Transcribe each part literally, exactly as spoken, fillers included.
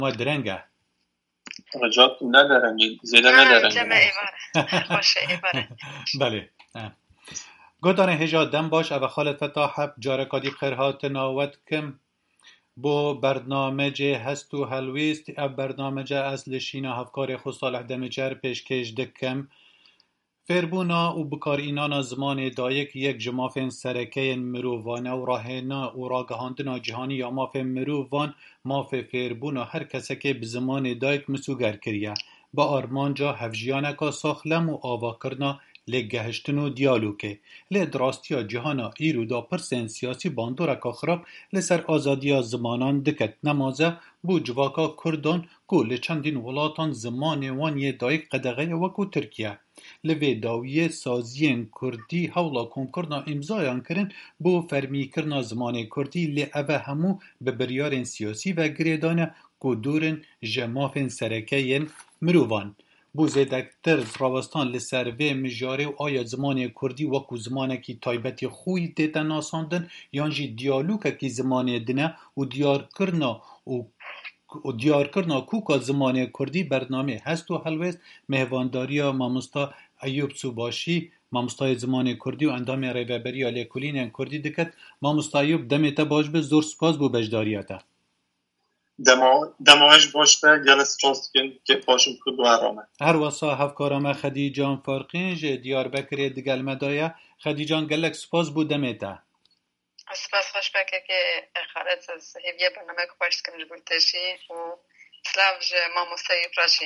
ما درنگه رجات ندارم زیاده ندارم جمع ایواره خوشه ایواره بله گودان هجا دم باش او خالت فتاحب جاره کادی بخیرهات ناوت کم بو برنامج هستو هلویست اب برنامج از لشینا هفکار خود صالح دمجر پیشکش دکم فیربونا و بکارینانا زمان دایک یک جمافین سرکین مرووانه و راهنا و راگهاندنا جهانی یا مافین مرووان ماف فیربونا هر کسی که بزمان دایک مسوگر کریه با آرمانجا هفجیانکا ساخلم و آوا کرنا لگهشتن و دیالوکه لی دراستیا جهانا ایرو دا پرسین سیاسی باندورکا خراب لسر آزادیا زمانان دکت نمازه بو جواکا کردان کو لچندین ولاتان زمان وان یه دایک قدغه وکو ترکیه لوی داویه سازیین کردی هولا کنکرنا امضایان کرن بو فرمیکرنا زمان کردی لی اوه همو به بریارن سیاسی و گریدانه کو دورن جمافن سرکین مروان بو زیدکتر راوستان لسروه مجاره و آیا زمان کردی وکو زمانه کی تایبتی خوی دیتا ناساندن یانجی دیالوکه کی زمان دنه و دیار کرنا و و دیار کرنا کوکا زمان کردی برنامه هست و هلوست مهوانداریا مامستا ایوب سوباشی مامستای زمان کردی و اندام ریوبری آلی کلین کردی دکت مامستا ایوب دمیتا باش به زور سپاس بو بجداریاتا دما دماش باش به جلس راست کن که پاشم کدو آرامه هر واسا هفکارامه خدیجان فارقین جه دیار بکری دگل مدایا خدیجان گلک سپاس بو دمیتا سپاس خوش بکه که خالد از هیویه برنامه که پاشت کنج بولتشی و سلاف جه ما مستیب راشی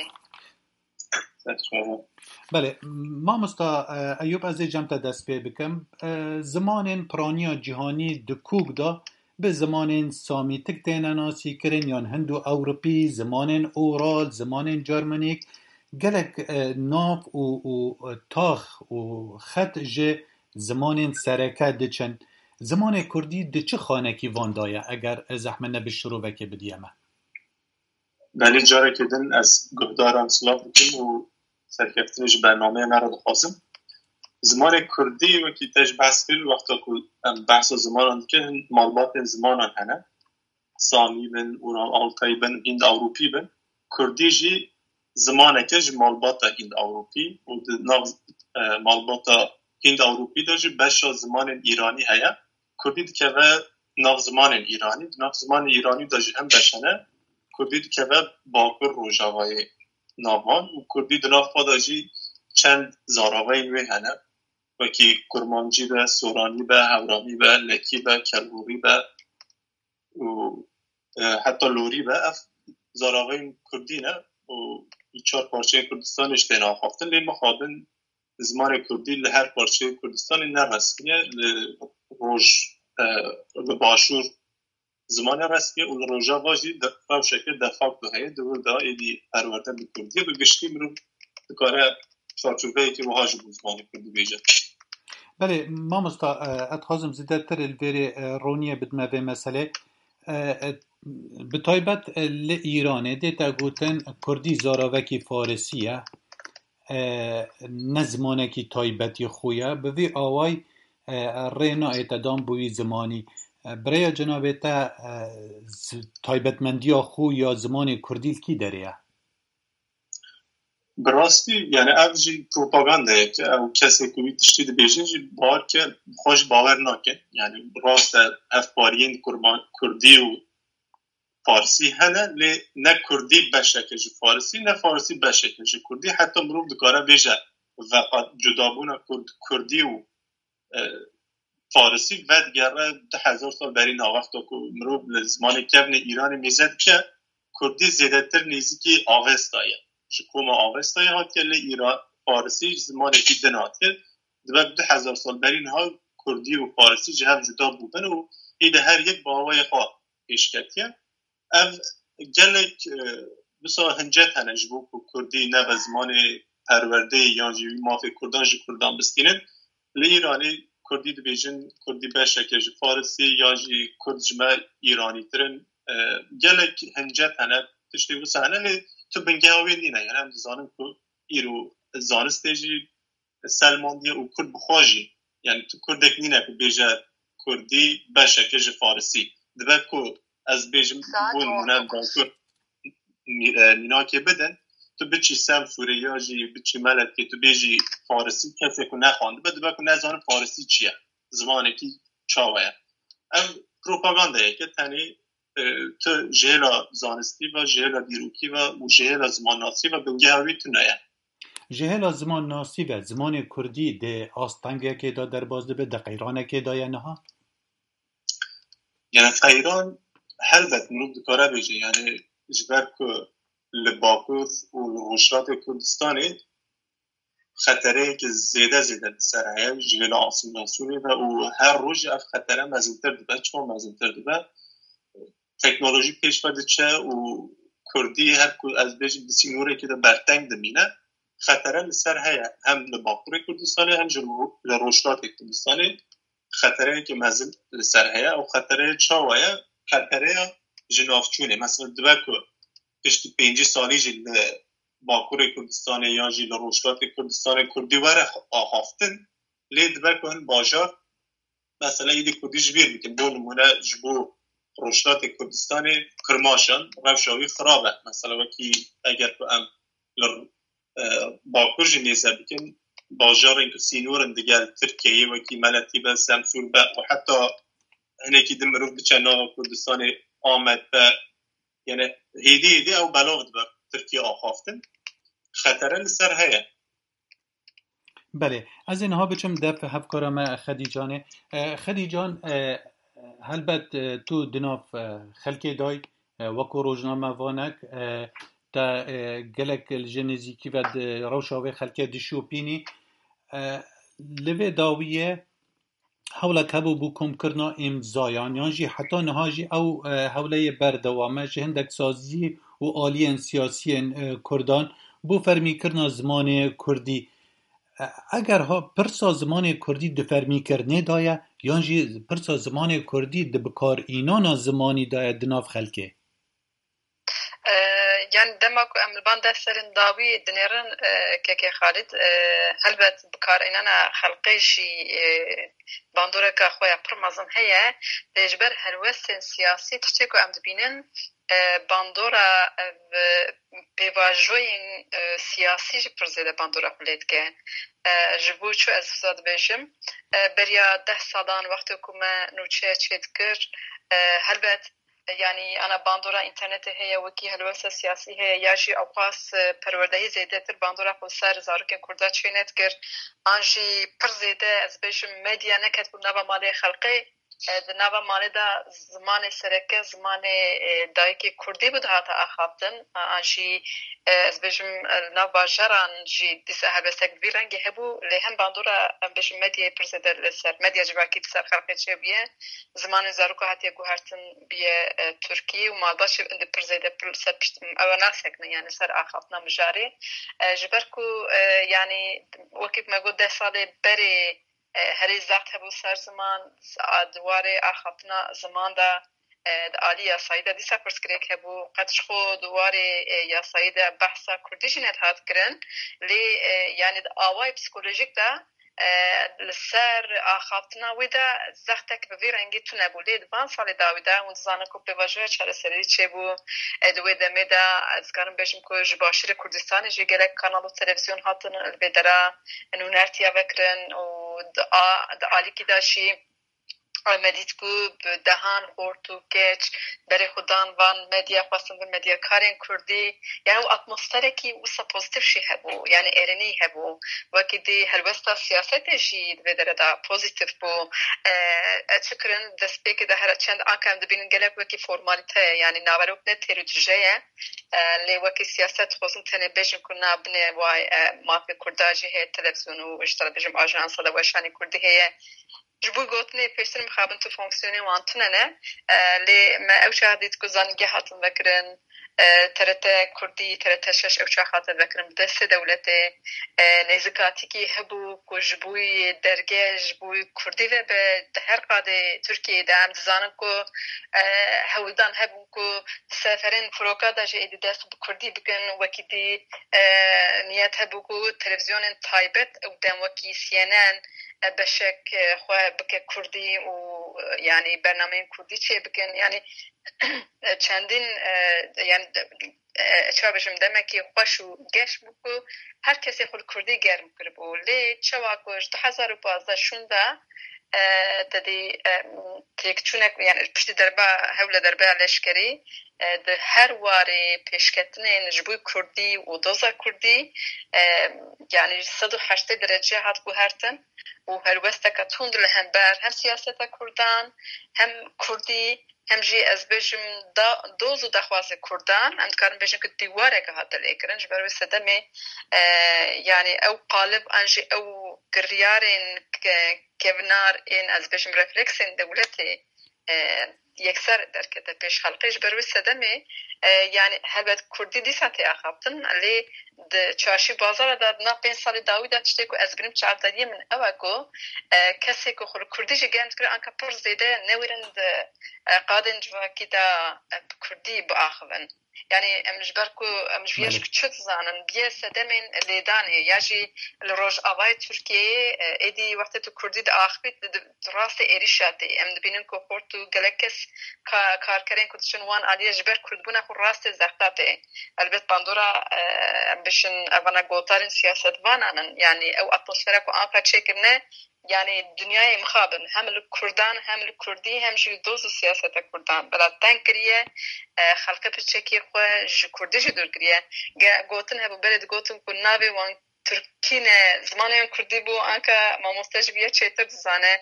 بله مامستا ایوب از جمتا دست پی بکم زمان پرانیا جهانی دکوک دا به زمان سامی تک تینا ناسی کرن یان هندو اوروپی زمان اورال زمان جرمنیک گلک ناف و, و تاخ و خط جه زمان سرکه دچن زمان کردی ده چه خانه کی واندایه اگر زحمه نبی شروع وکه بدیمه بلی جاره کدن از گهداران سلاف بکن و سرکفتنش برنامه مرا دخواستم زمان کردی و که تش بحث کرد وقتا که بحث زمان که معلومات زمان هنه سامی بن اورال آلتای بن هند اوروپی بن کردی جی زمان که جی معلومات هند اوروپی و ناغ معلومات هند اوروپی دا جی بشا زمان ایرانی هیا کردی که و ناغ زمان ایرانی ناغ زمان ایرانی دا جی هم بشنه کردی که و باکر روژاوای ناوان و کردی دناغ پادا جی چند زاراوای نوی هنه وکی کرمانجی به سورانی به هورامی به لکی به کلبوری به و حتی لوری به اف زاراوای کردی نه و چهار پارچه کردستانش دینا خوافتن لی مخابن زمان کردی لهر پارچه کردستان نرسمیه روش باشور زمان رسمیه و روژا واجی دفاع شکل دفاع دو هیه دور دا ایدی پرورده بکردیه و گشتی مرو دکاره چارچوبه که وحاج بود زمان کردی بیجه بله مامستا اتخازم زیده تر الویری رونیه بدمه به مسئله بطایبت لإیرانه دیتا گوتن کردی زاراوکی فارسیه نزمانکی تایبتی خویه بوی آوای رینا ایتدام بوی زمانی برای جنابه تا تایبتمندی خو یا زمان کردیل کی داره؟ براستی یعنی اوجی پروپاگانده که او کسی که بیتشتی ده بیشن جی بار که خوش باور نکن یعنی راست افبارین کردی و فارسی هنه لی نه کردی بشکه جی فارسی نه فارسی بشکه جی کردی حتی مروب دکاره بیشه و جدابون کردی و فارسی و دیگره ده هزار سال بر این وقت که مروب لزمان کبن ایران میزد که کردی زیادتر نیزی که آغستایه کوم آغستای هاتیه لی ایران فارسی زمانی که دناتیه دو ده هزار سال بر این ها کردی و فارسی جهب جدا بودن و ایده هر یک باوای خواه پیشکتیه او گلک بسا هنجت هنج بو که کردی نه به زمان پرورده یا جیوی مافی کردان جی کردان بستینن لی ایرانی کردی دو بیجن کردی بشکه جی فارسی یا جی کرد جمع ایرانی ترن گلک هنجت هنه تشتی بسا هنه لی تو بنگاوی دینه یعنی هم زانم که ایرو زانسته جی سلمان دیه و کرد بخواجی یعنی تو کردک نینه که بیجه کردی بشکه جی فارسی دبه که از بیجم بون مونم دا کرد مینا که بدن تو بچی سم سوریه جی بچی ملت که تو بیجی فارسی کسی که نخوانده بده بکن نزان فارسی چیه زمانه کی چاوه ام پروپاگاندایه که تنی تو جهلا زانستی و جهلا دیروکی و جهلا زمان ناسی و بنگه هاوی تو نایه جهلا زمان ناسی و زمان کردی ده آستانگه که دا در بازده به ده قیرانه که دا یا نها؟ یعنی قیران هلبت منو دکاره بیجه یعنی جبر که لباکور و لغشات کردستانی خطره که زیده زیده سرعه جهلا آسیم ناسونی و او هر روز اف خطره مزیدتر دبه چون مزیدتر دبه تکنولوژی پیش برده چه و کردی هر از بیش بسی نوره که ده برتنگ دمینه خطره لسر هیا هم لباکور کردستانی هم جلو لروشلات کردستانی خطره که مزید لسر هیا و خطره چاوه خطره جنافچونه مثلا دوه که پشت پینجی سالی جی لباکور کردستانی یا جی لروشلات کردستانی کردی وره آخافتن لی دوه که هن باجار مثلا ایدی کردی جبیر میکن دو نمونه جبو روشلات کردستانی کرماشان روشاوی خرابه مثلا وکی اگر که ام باکور جی نیزه بکن باجار اینکه سینورن دیگر ترکیه وکی ملتی به سمسور به و حتی هنکی دم مروف بچه ناو کردستانی آمد به یعنی هیدی هیدی او بلاغ به ترکیه آخافتن خطره لسر هیا بله از اینها بچم دفع هفکارم خدیجانه خدیجان هلبت تو دناف خلکی دای وکو روزنامه وانک تا گلک الجنزیکی و روشاوی خلکی دشوپینی لوی داویه حولا کبو بو کم کرنا امزایان یعنی حتی نهاجی او حوله بردوامه جه هندک سازی و آلین سیاسی کردان بو فرمی کرنا زمان کردی اگر ها پرسا زمان کردی دفرمی کرنه دایه یعنی پرسا زمان کردی دبکار اینانا زمانی دایه دناف خلکه يعني دمك أملبان دفترن داوي دنيرن كي خالد هلبت بكار إن أنا خلقيشي باندورة كأخويا برمزن هي تجبر هلوسن سياسي تشتكو أم دبينن باندورة بواجوين سياسي جبرزيده باندورة قلت كه جبو شو أزفزاد بيجم بريا ده سالان وقت كما نوچه چيدكر هلبت يعني أنا باندورا إنترنت هي وكي هلوسة سياسي هي ياجي أوقاس پروردهی زیده تر باندورا خودسر زارکن کرده چینت کر آنجی پر زیده از بیشم مدیا نکت بود نوا مالی خلقی نوا مالی دا زمان سرکه زمان دایکی کردی بود هاتا آخابتن آنجی از بیشم نوا جران جی دیسه هبستک ویرنگی هبو لیهم باندورا بیشم مدیا پر زیده لسر مدیا جواکی تسر خلقی چه بیه زمان زارکو هاتی گوهرتن بیه ترکی و مالباش اند پر زیده پر سر پشت او ناسکنه یعنی سر آخابتنا مجاری جبركو يعني وكيف ما قلت ده سالي بري هري زاقت هبو سر زمان دواري آخابتنا زمان دا آلی یاسایی دی سپرس کریک هبو قدش خود دواري یاسایی دا بحثا کردیش نت هات کرن لی یعنی آوای پسیکولوژیک دا لسر آخابتنا ویدا زختک به ویرنگی تو نبولی دوان سالی داویده اون زانه کو بواجه چهار سری چه بو دوی دمه دا از کارم بشم که جباشیر کردستان جی گلک کانال و تلویزیون هاتن البدرا نونرتیا وکرن و دا آلی کی داشی آمدید کو دهان خورتو کچ برای خودان وان مدیا خواستن به مدیا کارین کردی یعنی او اتمسفره کی او سپوزیتیو شی هبو یعنی ارنی هبو وکی دی هلوستا سیاست شی و در دا پوزیتیو بو اتشکرن دسته که ده هر چند آکم دبین گلک وکی فرمالیته یعنی ناوروک نه تیروتجه لی وکی سیاست خواستن تنه بجن کنا بنه وای مافی کرداجی هی تلویزیون و اشترا بجم آژانس دا وشانی کردی هی جبو گوتنی پیشتر مخابن تو فونکسیونی وانتنه نه لی ما او شاهدید که زنگی هاتن وکرن ترت کردی ترت شش او شاهدت وکرن بدست دولت نزکاتی که هبو که جبوی درگه جبوی کردی و به هر قاده ترکیه دام زانن که هودان هبون که سفرین فروکا دا جه ایدی دست بکردی بکن وکی دی نیت هبو که تلویزیون تایبت او دم وکی سی ان ان بشک خواه بکه کردی و یعنی برنامه کردی چه بکن یعنی چندین یعنی چه باشم دمکی خوش و گش بکو هر کسی خود کردی گرم کرد بو لی چه واقعش دو هزار و پانزده شونده تدی تیک چونک یعنی پشت دربا حول دربا لشکری ده هر واری پیشکتنه نجبوی کردی و دوزا کردی یعنی صد و هشت درجه هات بو هرتن و هلوسته که توند لهم بر هم سیاست کردان هم کردی هم جی از بجم دوز و دخواست کردان هم کارم بجم که دیواره که هات لیکرن جبر و صدمه یعنی او قالب انجی او گریارین کونار این از بجم رفلکسین دولتی یکسر درکته پیش خلقیش بروی صدمه یعنی هلبت کردی دی ساعتی اخابتن علی چاشی بازار داد نا پین سالی داوی داد چطه که از بریم چارتادیه من اوه کو کسی که خور کردی جه گند کرد انکا پر زیده نویرن قادن جواکی دا کردی با آخوان یعنی امجبر کو امجویش کچت زانن بیه صدمین لیدانه یاجی لروج آوای ترکیه ایدی وقتی تو کردی دا آخوید راست ایریشاتی ام دبینن که خور تو گلکس کار کردن کدشون وان علیه جبر کردبونه خور راست زختاته البته باندورا بشن اوانا گوتارن سیاست وانانن یعنی او اتمسفره کو آنکا چکرنه یعنی دنیای مخابن هم کردان هم کردی هم جی دوز سیاست کردان بلا تنکریه خلق پچکی خو ج کردی ج دور کریه گوتن هبو بلد گوتن کو ناوی وان ترکینه زمانه کردی بو آنکا ما مستج بیا چیتر زانه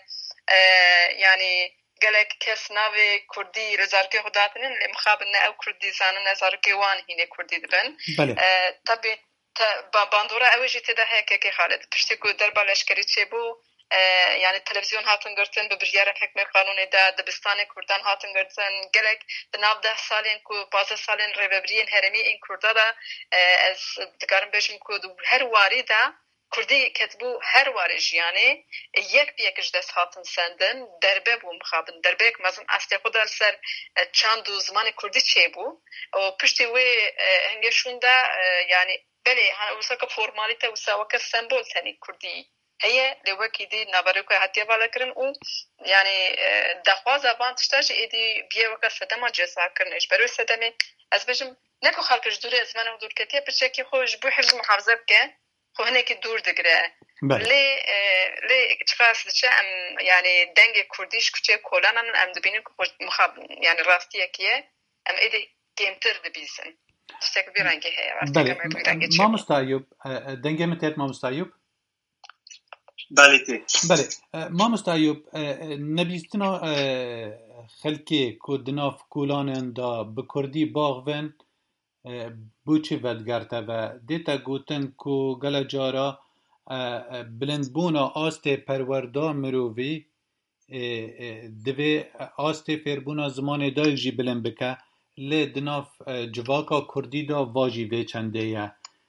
یعنی گلک کس ناوی کردی رزارکی خداتنین لی مخابن نه او کردی زانه نزارکی وان هینه کردی دبن طبی با باندورا اوجی تده که که خالد پشتی کو دربا لشکری چه بو یعنی تلویزیون هاتن گرتن به بریار حکم قانونی دا دبستان کردان هاتن گرتن گلک بناب ده سالین کو پازده سالین ریوبرین هرمی این کرده دا از دکارم بشم که هر واری دا کردی کتبو هر وارش یعنی یک بیکش دست هاتن سندن دربه بو مخابن دربه که مزم اصلی خود سر چند دو زمان کردی چه بو و پشتی وی هنگشون دا یعنی بله وسا که فرمالیته وسا وکه سمبول تنی کردی هي لوكي دي نبرك حتى بالكرن او يعني دخوا زبان تشتاج ايدي بيه وكا سدما جزا كرنش برو سدمي از بجم نكو خلقش دوري از منو دور كتي بچكي خوش بو حفظ محافظه بك خو هناك دور دغره لي لي تخاص دچ ام يعني دنگ كرديش كچه كولان ام دبين مخاب يعني راستيه كيه ام ايدي كيمتر دبيسن تشك بيرانگه هي بله ما مستعيب دنگ متت ما مستعيب بله بله ما مستعیب نبیستنا خلکی که دناف کولانن دا بکردی باغون بوچی ودگرته و دیتا گوتن که گل جارا بلندبونا آست پروردا مرووی دوی آست فربونا زمان دای جی بلند بکه لی دناف جواکا کردی دا واجی وی چنده یا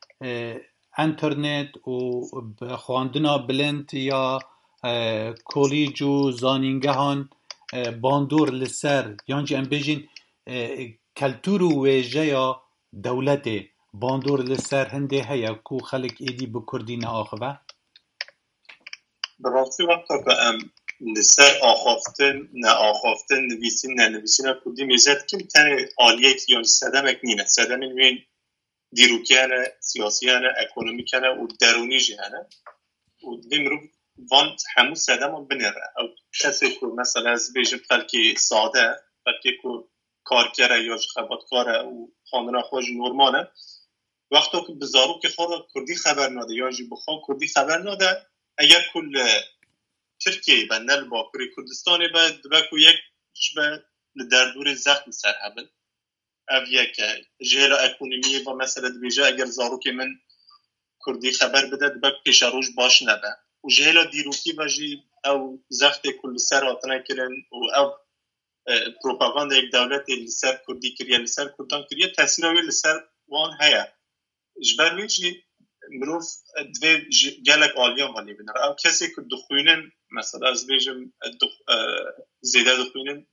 انترنت و خواندنا بلند یا کلیج و زانینگهان باندور لسر یعنی ام بجین کلتور و ویژه یا دولت باندور لسر هنده هیا کو خلق ایدی بکردی نه آخوه براستی وقتا که ام لسر آخافتن نه آخافتن نویسین نه نویسین کردی میزد که تنه آلیت یا صدمک نینه صدم نوین دیروکیانه سیاسیانه اکونومیکانه و درونی جهانه و دیم رو وان همو صدم بنره او کسی که مثلا از بیجم خلکی ساده خلکی که کارکره یا خباتکاره و خاندنا خوش نورمانه وقتا که بزارو که خورا کردی خبر ناده یا جی بخواه کردی خبر ناده اگر کل ترکیه به نل باکری کردستانی به دبکو یک شبه لدردور زخم سرحبن اویا که جهلا اکونومی و مثلا دویجه اگر زارو که من کردی خبر بده دبک پیشاروش باش نبه و جهلا دیروکی و جی او زخت کل سر آتنه کرن و او پروپاگاند یک دولت لسر کردی کریه لسر کردان کریه تاثیر اوی لسر وان هیا جبروی جی مروف دوی گلک آلیان وانی بنر او کسی که دخوینن مثلا از بیجم زیده دخوینن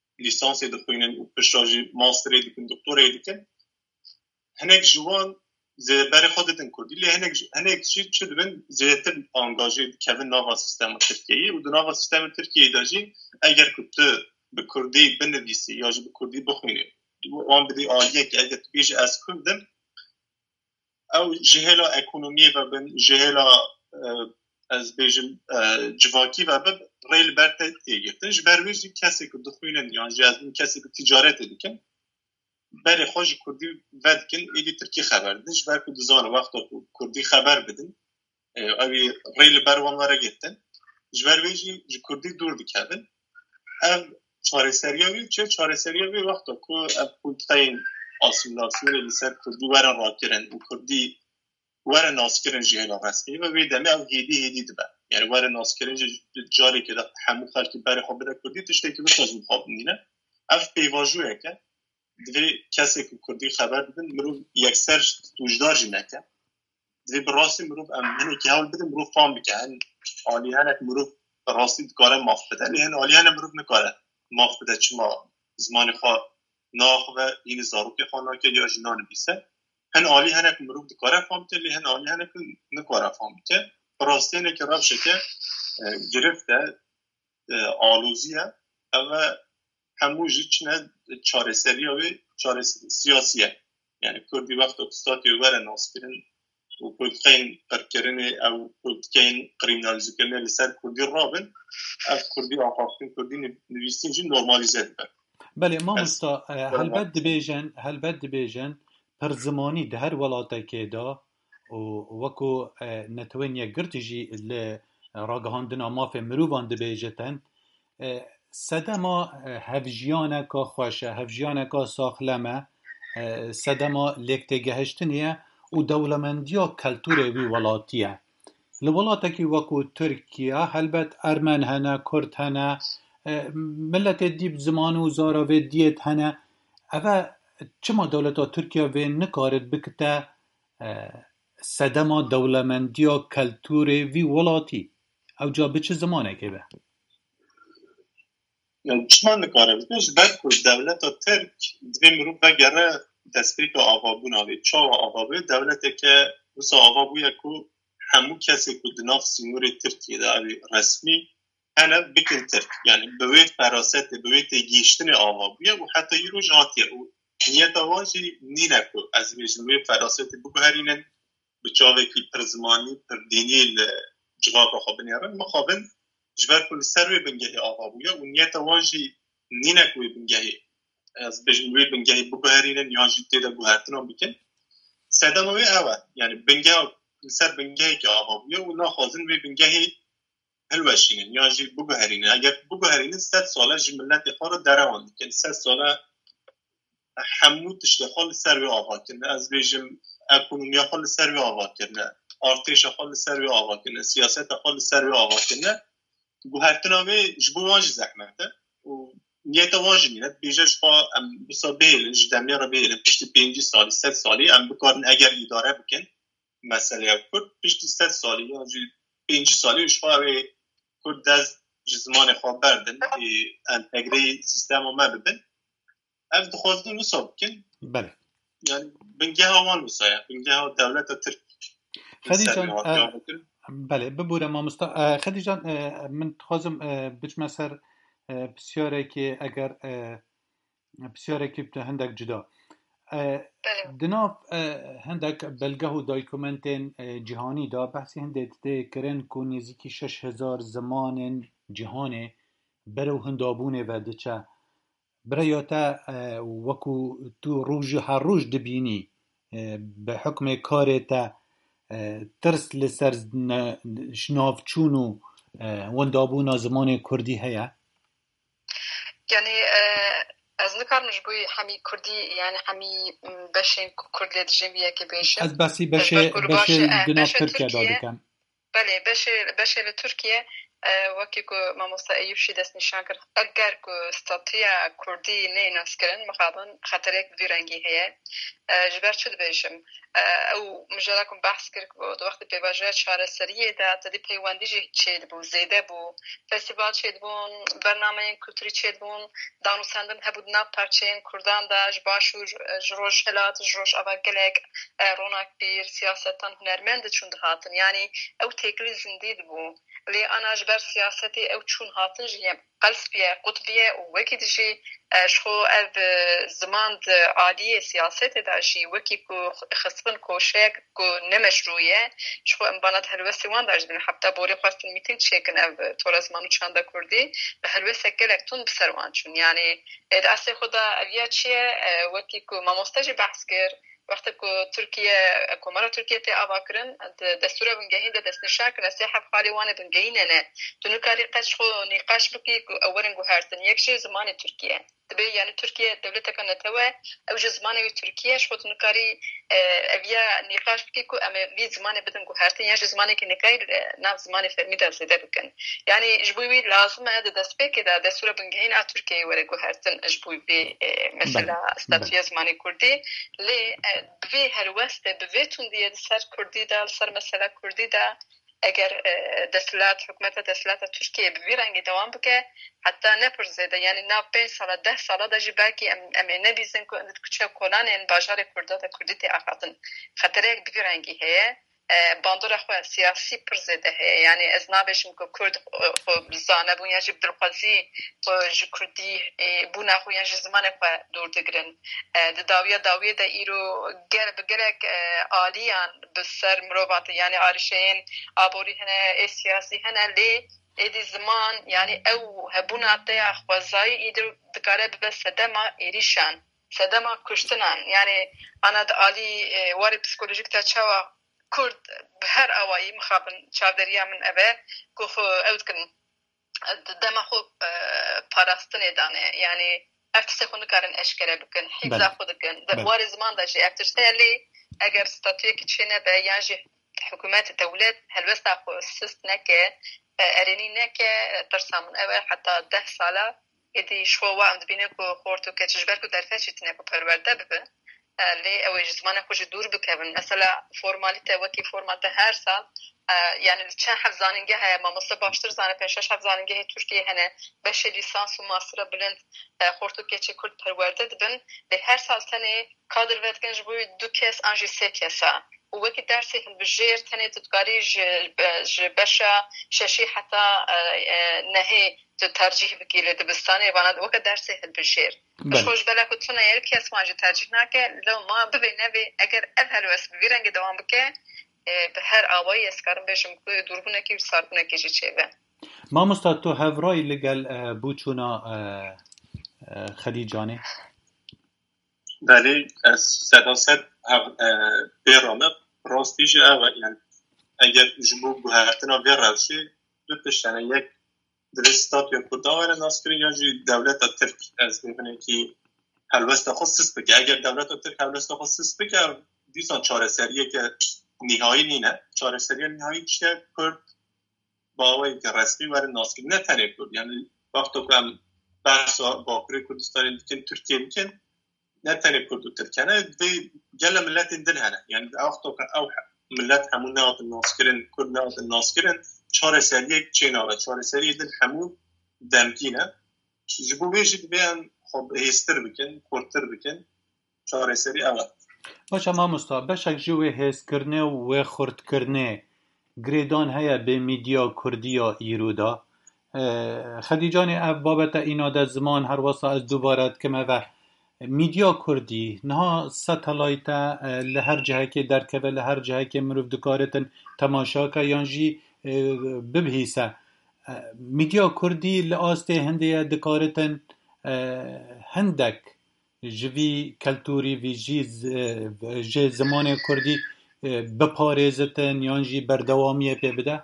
لیسانسی دخوینن و پشتاجی ماستری دکن دکتوری دکن هنک جوان زبر خود دن کردی لی هنگ هنگ چی چه دبن زیاتر انگاژه کردن نوا سیستم ترکیه و نوا سیستم ترکیه داجی اگر کت به کردی بنویسی یا به کردی بخونی و آن بدی آلیه که اگر بیش از کردم او جهلا اکونومی و بن جهلا از بیشم جواکی و به ریل برت تیگه جبرویجی کسی که دخوینن یا جازم کسی که تجارت دیکن برای خوش کردی ود کن ایدی ترکی خبر دنش برای که دزان وقتا کردی خبر بدن اوی ریل بروان واره گتن جبرویجی کردی دور بکردن او چاره سریاوی چه چاره سریاوی وقتا که او پولتقین آسیملاسیون لیسر کردی واره را کرن و کردی واره ناسکرن جهلا رسمی و ویدمه او هیدی هیدی دبن یعنی واره ناسکرن جاری که دا همون خلقی برای خواب بده کردی تشتی که بس از اون خواب نینه او پیواجوه که دوی کسی که کردی خبر بدن مروف یک سرش توجدار جی نکن دوی براستی مروف امنی که حال بدن مروف فام بکن آلی هنک مروف راستی دکاره ماف بده لی هن آلی هنک مروف نکاره ماف بده چما زمان خواه ناخ و این زاروک خواه که یا جنان بیسه هن آلی هنک مروف دکاره فام بده لی هن آلی هنک نکاره فام بده براستی هنه که رب شکر گرفته آلوزیه و هموجی چنه چاره سریاوی چاره سیاسیه یعنی کردی وقت اقتصادی وره ناسکرین و پولتقین قرکرین او پولتقین قریمنالیزی کرنه لسر کردی رابن از کردی آفاقین کردی نویستین جی نورمالیزه دبن بله ما مستا هلبت دبیجن هلبت دبیجن پر زمانی ده هر ولاته که دا و وکو نتوین یک گرتی جی لراگهاندنا ماف مروفان دبیجتن سدما هفجیانکا خوشه هفجیانکا ساخلمه سدما لکته گهشتنیه و دولمندیا کلتور وی ولاتیه لولاتا که وکو ترکیه هلبت ارمن هنه کرد هنه ملت دیب زمان و زاراوی دیت هنه اوه چما دولتا ترکیه وی نکارد بکته سدما دولمندیا کلتور وی ولاتی او جا بچه زمانه که به yani çman nikare bidiş belki devleta Türk dvê mirov vegere destpêka avabûna vê çawa avabûyê devleteke wisa avabûye ku hemû kesê ku di nav sînorê Tirkiyeyê de resmî hene bikin Tirk yani bi wê ferasetê bi wê têgihiştinê avabûye û heta îro ji hatiye û niyeta wan jî nîne ku ez bêjim wê ferasetê biguherînin bi çavekî pir zimanî pir dînî li civaka xwe binêrin mixabin جبر کل سر وی بنگهی آقا بویا و نیت واجی نینک وی بنگهی از بجن وی بنگهی بگهرینن یا جیتی ده بگهرتنا بکن سدام وی اول یعنی بنگه کل سر بنگهی که آقا بویا و ناخوازن وی بنگهی هلوشینن یا جی بگهرینن اگر بگهرینن ست ساله جملت اخوار درمان بکن ست ساله حمود تشتخال سر وی آقا کنه از بجن اکونومی خال سر وی آقا کنه ارتش خال سر وی آقا کنه سیاست خال سر وی آقا کنه بوهرتنامه جبو واجی زحمته و نیت واجی نیت بیشتر شما ام بسا بیلن جدمی را بیلن پشت پنجی سالی ست سالی ام بکارن اگر اداره بکن مسئله کرد پشت ست سالی یا پنجی سالی شما اوی کرد دست زمان خواب بردن انتگری سیستم ما ببین اف دخوازن وسا بکن بله یعنی بنگه هاوان وسایه بنگه ها دولت ترک خدیجان بله ببوره ما مستا خدیجان من خوازم بچم سر بسیاره که اگر بسیاره که بته هندک جدا دناف هندک بلگه و دایکومنتین جهانی دا بحثی هنده ده کرن که نزیکی شش هزار زمان جهانه برو هندابونه و دچه برایاتا وکو تو روج هر روج دبینی به حکم کارتا ترس لسر شنافچون و وندابونا زمان کردی هیا؟ یعنی از نکارمش بوی همی کردی یعنی همی بشه کرد لدجمیه که بشه از بسی بشه بشه دناف ترکیه داده کم بله بشه بشه لترکیه وەکی مامۆستا ئەیوبشی دەست نیشان کرد ئەگەر ستاتیا کوردی نەیناسکردن مخابن خەتەرێک ڤیرەنگی هەیە ji ber çi dibêjim ew mijarakum behs kir di wextê pêvajoya çareseriyê de tedî peywendî jî çêdibû zêde bû festîval çêdibûn bernameyên kulturî çêdibûn danûsendin hebû di nav parçeyên Kurdan de ji başûr ji Rojhilat ji Rojava gelek ronakbîr siyasetan hunermend diçûn dihatin yanî ew têkilî zindî dibû lê ana ji ber siyasetê ew çûn hatin jî qelspiye qutbiye û wekî de jî ji xwe ev ziman di aliyê siyasetê de jî wekî ku xistin koşek ku nemeşrû ye ji xwe em bana helwestê wan de jî bin hefta borê xwestin mîting çêkin ev tora ziman û çanda Kurdî bi helwestek gelek tund bi ser wan çûn yanî di eslê xwe de ev ya çi ye wekî ku mamoste jî behs kir وقتی که ترکیه کمر ترکیه تی آوا کردن دستور بنگهی ده دست نشان کنه سیاح خالیوان بنگهی نه دنو کاری قش خو نقاش بکی اولین گوهرتن یک چیز زمان ترکیه دبی یعنی ترکیه دولت کنه توا او زمان ترکیه شو دنو کاری اویا نقاش بکی کو ام وی زمان بدن گوهرتن یا زمانی که نکای ناف زمان فرمی ده زده بکن یعنی جبوی لازمه ده دست بکی ده دستور بنگهی نه ترکیه وره گوهرتن جبوی بی مثلا استاتوی زمانی کردی لی به هر وسته به تندیه سر کردی ده سر مسئله کردی ده اگر دستلات حکومت دستلات ترکیه به رنگی دوام بکه حتی نپرزیده یعنی نه پنج سال ده سال ده جبه که ام نبیزن که اندت کچه کنان این باجار کرده ده کردی تی آخاتن خطره یک به رنگی هیه باندور خواه سیاسی پرزیده هیه یعنی از نابشم که کرد زانه بون یا جب دلخوازی جو کردی بون اخو یا جو زمان خواه دور دگرن ده داویه داویه ده ایرو گر بگرک آلیان بسر مروبات یعنی آرشین آبوری هنه ای سیاسی هنه لی ایدی زمان یعنی او هبونه ده خوازایی ایدو دکاره ببه سدما ایریشان سدما کشتنان یعنی انا ده آلی واری پسیکولوژیک تا چاوا کرد به هر آوایی مخابن چاودریا من اوه که خو اوت کن دم خو پاراستنه دانه یعنی افتسه خو نکارن اشکره بکن حیفظه خود کن واری زمان دا جی افترسه لی اگر ستاتوی که چینه به یعنی حکومت دولت هلوسته خو سست نکه ارینی نکه ترسامن اوه حتی ده ساله ایدی شخو وام دبینه که خورتو که چجبر که درفه چیتنه که پرورده ببه لی اوی زمان خوش دور بکن مثلا فرمالیته وکی فرمالیته هر سال یعنی چند حفظانگه های ما مثل باشتر زانه پنجش حفظانگه ترکیه هنه بشه لیسانس و ماستر بلند خورتو که چه کرد پرورده دبن لی هر سال تنه کادر ودکنج بوی دو کس انجی سه کسا و وکی درسی هم بجیر تنه تدکاری ج بشه ششی حتی نهی تو ترجیح بگیره دبستانه وانا وقت درسی هل بجیر خوش بلا کتونه یک کس ماجی ترجیح نکه لو ما ببینه بی اگر اول وس بیرنگ دوام بکه به هر آوایی اسکارم بشم که دوربونه کی ساربونه کیجی چیه ما مستاد تو هفرای لگل بوچونا خلیجانه بله از سداست بیرامه راستیش اوه یعنی اگر جمعو بوهرتنا بیر روشی دو پشتنه یک درستات یا کرداوه ناسکری یا جی دولت ترک از ببینه که حلوست خصوص بگه اگر دولت ترک حلوست خصوص بگه دیسان چاره سریه که نهایی نینه چاره سریه نهایی چیه کرد با آوایی که رسمی وره ناسکری نه تنه کرد یعنی وقتا که هم بحث باکره کردستانی بکن ترکیه بکن نه تنه کرد و ترکنه و گل ملت اندن هنه یعنی وقتا که او ملت همون نهات ناسکرین کرد نهات ناسکرین چاره سریه چه ناوه چاره سریه دن همون دمگینه جبو بیجید بیان خب هستر بکن کورتر بکن چاره سری اول باشه ما مستا بشک جوی هست کرنه و خورد کرنه گریدان هیا به میدیا کردیا ایرودا خدیجان اف بابت اینا در زمان هر واسه از دوبارت که و میدیا کردی نه ساتلایت لهر جهه که درکه لهر جهه که مروف دکارتن تماشا که یانجی ببهیسه میدیا کردی لآسته هنده دکارتن هندک جوی کلتوری وی جی زمان کردی بپارزتن یانجی بردوامیه پی بده؟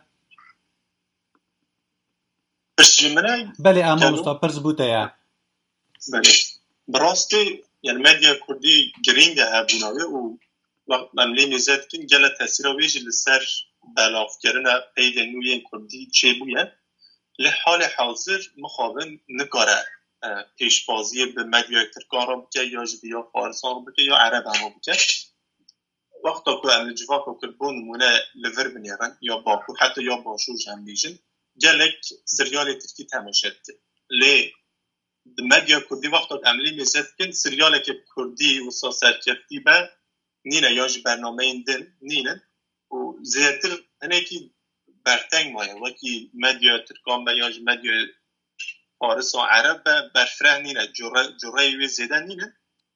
بله اما مستا پرز بوده یا بله براستی یعنی مدیا کردی گرینگه هبوناوه و مملی نزد کن گل تاثیر ویجی لسر بلاف کردن پید نوی کردی چه بوید لحال حاضر مخابن نکاره پیشبازی به مدیای ترکان را بکه یا جدی یا فارسان را بکه یا عرب هم را بکه وقتا که امن جواک که بون نمونه لور بنیرن یا باکو حتی یا باشور جمع بیشن گلک سریال ترکی تماشد لی مدیا کردی وقتا که عملی میزد کن سریال که کردی و سرکفتی به نینه یا جی برنامه این دن نینه و زیادتر هنه که برتنگ مایه وکی مدیا ترکان به یا جی مدیا فارس و عرب برفره نینه جره وی زیده نینه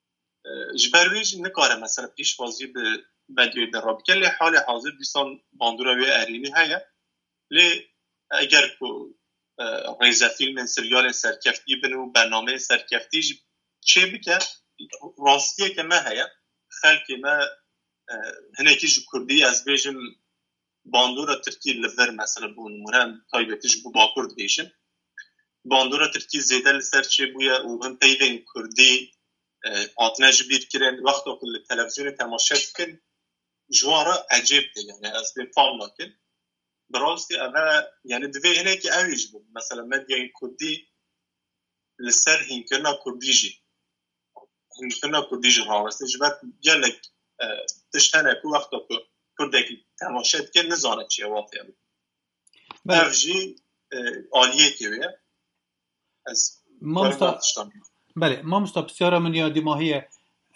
جبرویج نکاره مثلا پیش بازی به مدیای در رابطه لی حال حاضر دیستان باندوروی ارینی هیا لی اگر که ریزه فیلم سریال سرکفتی بنو برنامه سرکفتی چه بکن راستیه که ما هیا خلقی ما هنه که جو کردی از بیجم باندورا ترکی لفر مثلا بون مورن تایبتیش بو باکرد بیشن باندورا ترکی زیده لسر چه بویا و هم پیوین کردی آتناج بیر کرن وقت اقل تلویزیون تماشا کن جوارا عجیب ده یعنی از بین فهم نکن براستی اوه یعنی دوی هنه که اویج بود مثلا مدیای کردی لسر هنکرنا کردی جی هنکرنا کردی جی راوسته جبت گلک تشتنه که وقت اقل کردکی تماشا کن نزانه چیه واقعی بود اوه جی آلیه که بیا از ما بله ما مستا بسیار من یادی ماهیه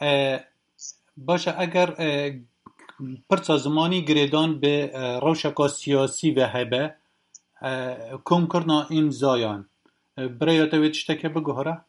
باشه اگر پرسا زمانی گریدان به روشکا سیاسی و هبه کم کرنا امضایان برای توی تشتکه بگو هره؟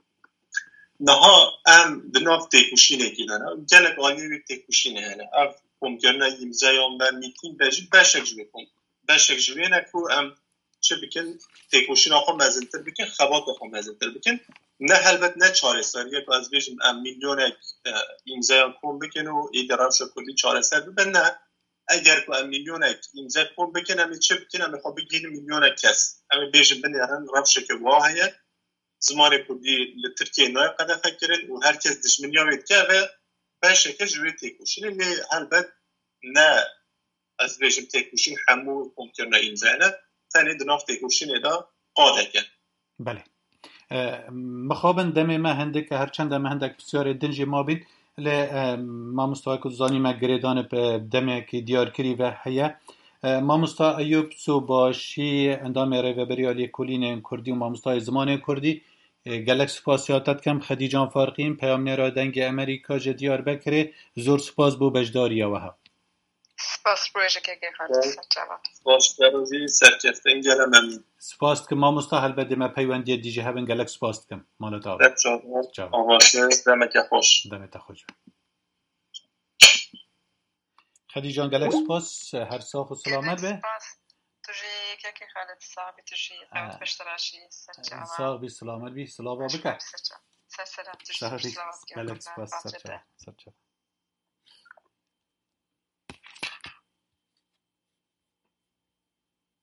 نها ام دناف تیکوشینه گیلانه گلک آلیوی تیکوشینه هنه اف کم کرنا امضایان بر میتین بجی بشک جوی کن بشک جوی نکو ام چه بکن تیکوشین آخو مزنتر بکن خبات آخو مزنتر بکن نه هلبت نه چاره سریه که از بیشم ام میلیون امضا کن بکن و ایدراف شد کلی چاره سر ببن نه اگر که ام میلیون امضا کن بکن امی چه بکن امی خواب بگین میلیون کس امی بیشم بنیارن رفت که واهیه زمان کلی لترکیه نای قدر فکرن و هر کس دشمنی آمید که و باشه که جوی تیکوشین نه هلبت نه از بیشم تیکوشین همو کن کرنا امضا نه تانی دناف تیکوشین دا قاده کن بله مخابن دم ما هندک هرچند دم هندک بسیار دنجی ما بید ل ما مستوى كزاني ما گریدان به دم کی دیار کری و هيا ما مستا ایوب سو باشی اندام ریوبریالی کلین کردی و ما مستا زمان کردی گلک سپاسیاتت کم خدیجان فارقین پیام نرا دنگ امریکا جدیار بکره زور سپاس بو بجداری وها سپاس بروژه که که خواهد سرچواب سپاس بروزی سرچفته این گلم امین سپاس که ما مستحل بده ما پیوندی دیجی هبن گلک سپاس کم مالتا رب آواشه دمک خوش دمت خوش خدیجان گلک سپاس هر ساخ و سلامت به سپاس توجی که که خواهد صاحبی توجی قوت بشتراشی سرچواب ساق بی سلامت بی سلام بکر سرچواب سرچواب توجی گلک سپاس سرچواب سرچواب